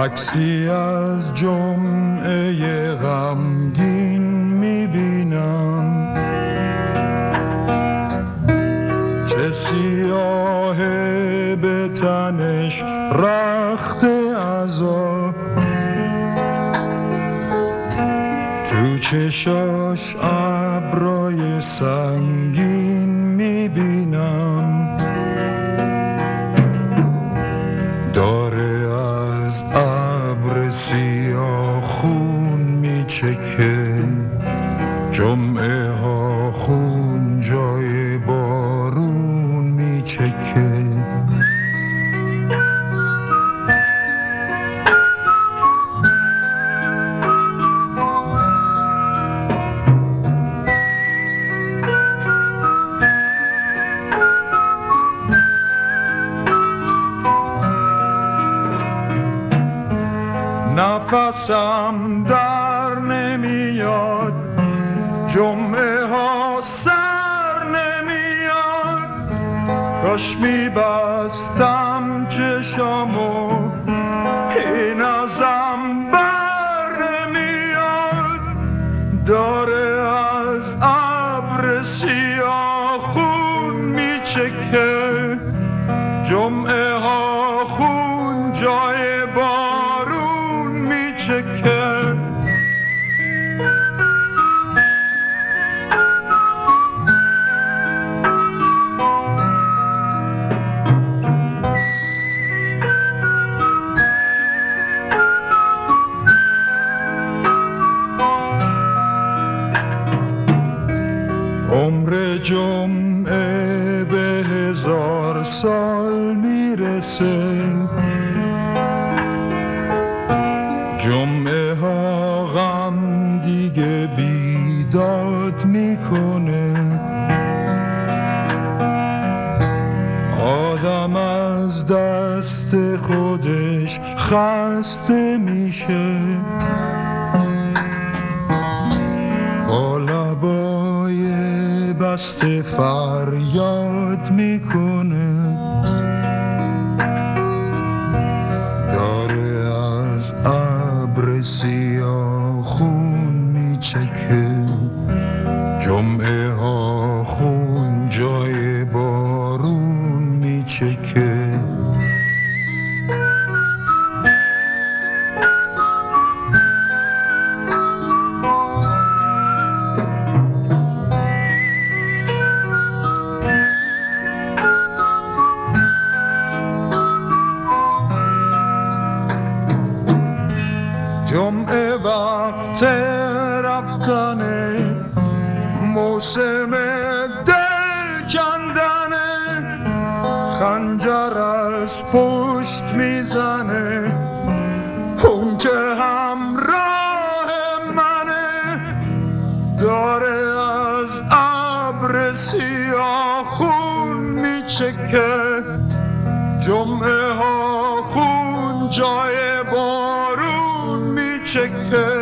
عکسی از جمعه غمگین میبینم، چه سیاهه به تنش رخت عذاب، تو چشاش ابرای سنگین میبینم، داره از ابر سیاه خون میچکه، جمعه ها خون جای بارون میچکه. نفسم در نمیاد، جمعه ها سر نمیاد، کاش میبستم چشامو این ازم بر نمیاد، داره از ابر سیاه خون میچکه، جمعه ها خون جای بارون میچکه. عمر جمعه به 1000 سال میرسه، جمعه ها غم دیگه بیداد میکنه، آدم از دست خودش خسته میشه، با لبای بسته فریاد میکنه، داره از ابر سیاه خون میچکه، جمعه ها خون جای بارون میچکه. جمعه وقت رفتنه، موسم دل کندنه، خنجر از پشت میزنه، اون که همراه منه، داره از ابر سیاه خون میچکه، جمعه ها خون جای بارون میچکه.